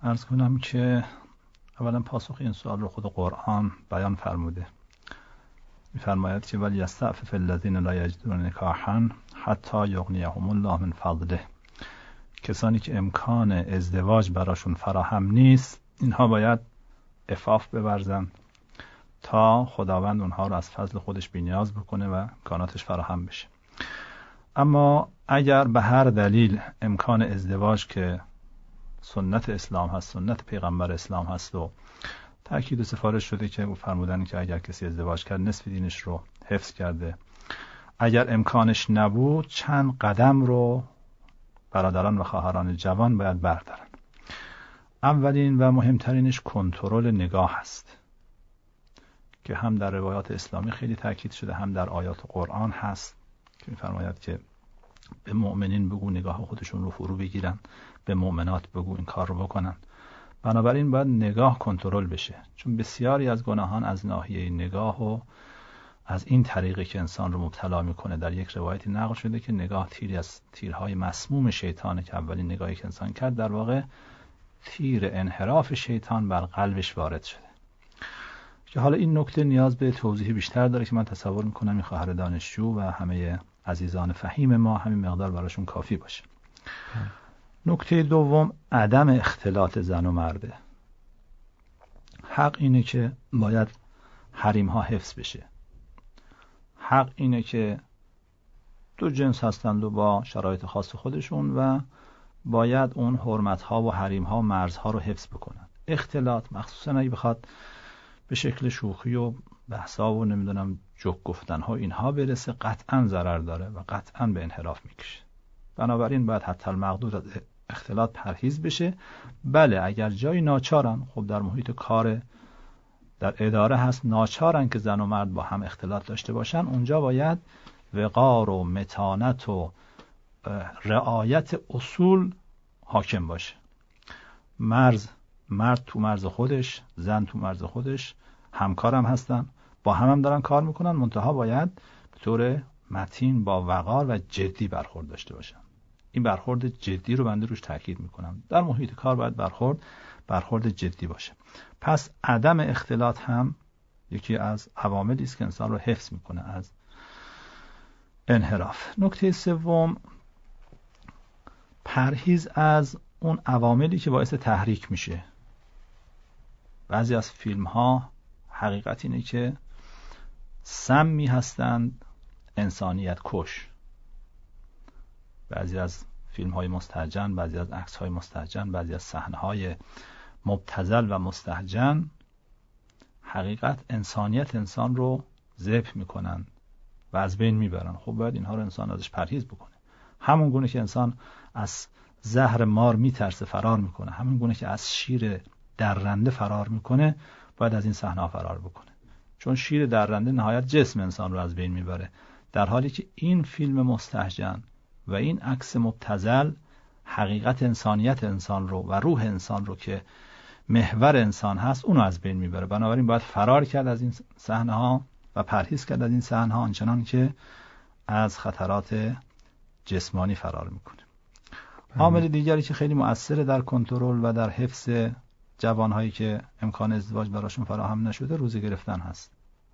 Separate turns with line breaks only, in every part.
عرض کنم که اولا پاسخ این سوال رو خود قرآن بیان فرموده. می‌فرماید که ولی یستعفف الذین لا یجدون نکاحا حتی یغنیهم الله من فضله. کسانی که امکان ازدواج براشون فراهم نیست، اینها باید عفاف بورزن تا خداوند اونها رو از فضل خودش بی‌نیاز بکنه و امکاناتش فراهم بشه. اما اگر به هر دلیل امکان ازدواج که سنت اسلام هست، سنت پیغمبر اسلام هست و تأکید و سفارش شده که او فرمودن که اگر کسی ازدواج کرد نصف دینش رو حفظ کرده، اگر امکانش نبود چند قدم رو برادران و خواهران جوان باید بردارن. اولین و مهمترینش کنترل نگاه هست که هم در روایات اسلامی خیلی تأکید شده، هم در آیات قرآن هست که می‌فرماید که به مؤمنین بگو نگاه خودشون رو فرو بگیرن، به مؤمنات بگو این کار رو بکنن. بنابراین باید نگاه کنترل بشه، چون بسیاری از گناهان از ناحیه نگاه و از این طریقی که انسان رو مبتلا میکنه. در یک روایتی نقل شده که نگاه تیری از تیرهای مسموم شیطانه که اولین نگاهی که انسان کرد در واقع تیر انحراف شیطان بر قلبش وارد شده. که حالا این نکته نیاز به توضیح بیشتر داره که من تصور میکنم این خواهر دانشجو و همه عزیزان فهیم ما همین مقدار براشون کافی باشه. نکته دوم عدم اختلاط زن و مرده. حق اینه که باید حریم ها حفظ بشه. حق اینه که دو جنس هستند و با شرایط خاص خودشون و باید اون حرمت ها و حریم ها و مرز ها رو حفظ بکنن. اختلاط مخصوصا اگه بخواد به شکل شوخی و بحثا و نمیدونم جوک گفتن ها اینها برسه قطعا ضرر داره و قطعا به انحراف میکشه. بنابراین باید حتی المقدور از اختلاط پرهیز بشه. بله اگر جایی ناچارن، خب در محیط کار در اداره هست ناچارن که زن و مرد با هم اختلاط داشته باشن، اونجا باید وقار و متانت و رعایت اصول حاکم باشه. مرد تو مرز خودش، زن تو مرز خودش، همکارم هستن، با هم دارن کار میکنن، منتها باید به طور متین با وقار و جدی برخورد داشته باشن. این برخورد جدی رو بنده روش تاکید میکنم. در محیط کار باید برخورد جدی باشه. پس عدم اختلاط هم یکی از عواملی است که انسان رو حفظ میکنه از انحراف. نکته سوم پرهیز از اون عواملی که باعث تحریک میشه. بعضی از فیلم ها حقیقت اینه که سمی هستند انسانیت کش. بعضی از فیلم های مستهجن، بعضی از عکس های مستهجن، بعضی از صحنه های مبتذل و مستهجن حقیقت انسانیت انسان رو ذبح میکنن و از بین میبرن. خب باید اینها رو انسان ازش پرهیز بکنه. همون گونه که انسان از زهر مار میترسه فرار میکنه، همون گونه که از شیر درنده فرار میکنه، باید از این صحنه ها فرار بکنه. چون شیر درنده نهایت جسم انسان رو از بین میبره، در حالی که این فیلم مستهجن و این عکس مبتذل حقیقت انسانیت انسان رو و روح انسان رو که محور انسان هست اونو از بین میبره. بنابراین باید فرار کرد از این صحنه ها و پرهیز کرد از این صحنه ها، آنچنان که از خطرات جسمانی فرار میکنه. عامل دیگری که خیلی مؤثره در کنترل و در حفظ جوانهایی که امکان ازدواج براشون فراهم نشده روزه گرفتن هست.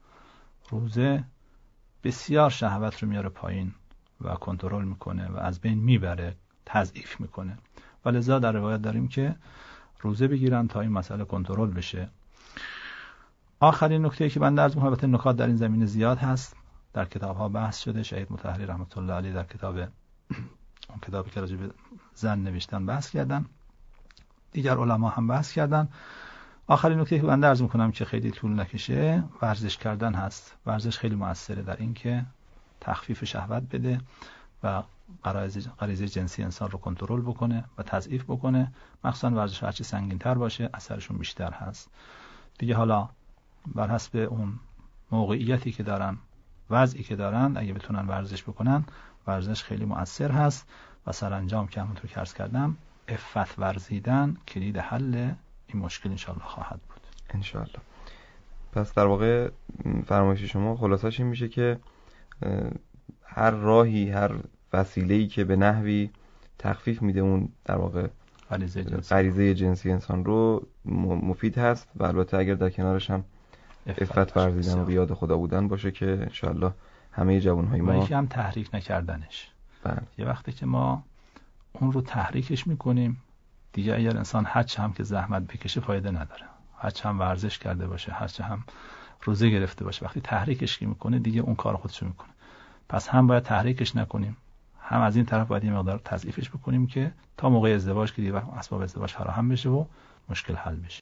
روزه بسیار شهوت رو میاره پایین و کنترل میکنه و از بین میبره، تضعیف میکنه. و لذا در روایت داریم که روزه بگیرن تا این مسئله کنترل بشه. آخرین نکته که من عرض می‌کنم، البته نکات در این زمینه زیاد هست، در کتاب‌ها بحث شده. شهید مطهری رحمت الله علیه در اون کتابی که راجع به زن نوشتن بحث کردن، دیگر علما هم بحث کردن. آخرین نکته که من عرض می‌کنم که خیلی طول نکشه، ورزش کردن هست. ورزش خیلی موثره در این که تخفیف شهوت بده و غریزه جنسی انسان رو کنترل بکنه و تضعیف بکنه. مخصوصا ورزش هرچی سنگین‌تر باشه اثرشون بیشتر هست. دیگه حالا بر حسب اون موقعیتی که دارن، وضعی که دارن، اگه بتونن ورزش بکنن، ورزش خیلی مؤثر هست و سرانجام که همونطور که عرض کردم عفت ورزیدن کلید حل این مشکل انشالله خواهد بود.
انشالله. پس در واقع فرمایش شما خلاصش این میشه که هر راهی، هر وسیله‌ای که به نحوی تخفیف میده اون در واقع غریزه جنسی انسان رو مفید هست و البته اگر در کنارش هم عفت ورزیدن و بیاد خدا بودن باشه که انشاءالله همه جوانهای ما.
یکی هم تحریک نکردنش.
بله.
یه وقتی که ما اون رو تحریکش میکنیم دیگه اگر انسان هرچه هم که زحمت بکشه فایده نداره، هرچه هم ورزش کرده باشه، هرچه هم روزه گرفته باشه، وقتی تحریکش میکنه دیگه اون کار خودشو میکنه. پس هم باید تحریکش نکنیم، هم از این طرف باید یه مقدار تضعیفش بکنیم که تا موقع ازدواج که دیگه اسباب ازدواج فراهم بشه و مشکل حل بشه.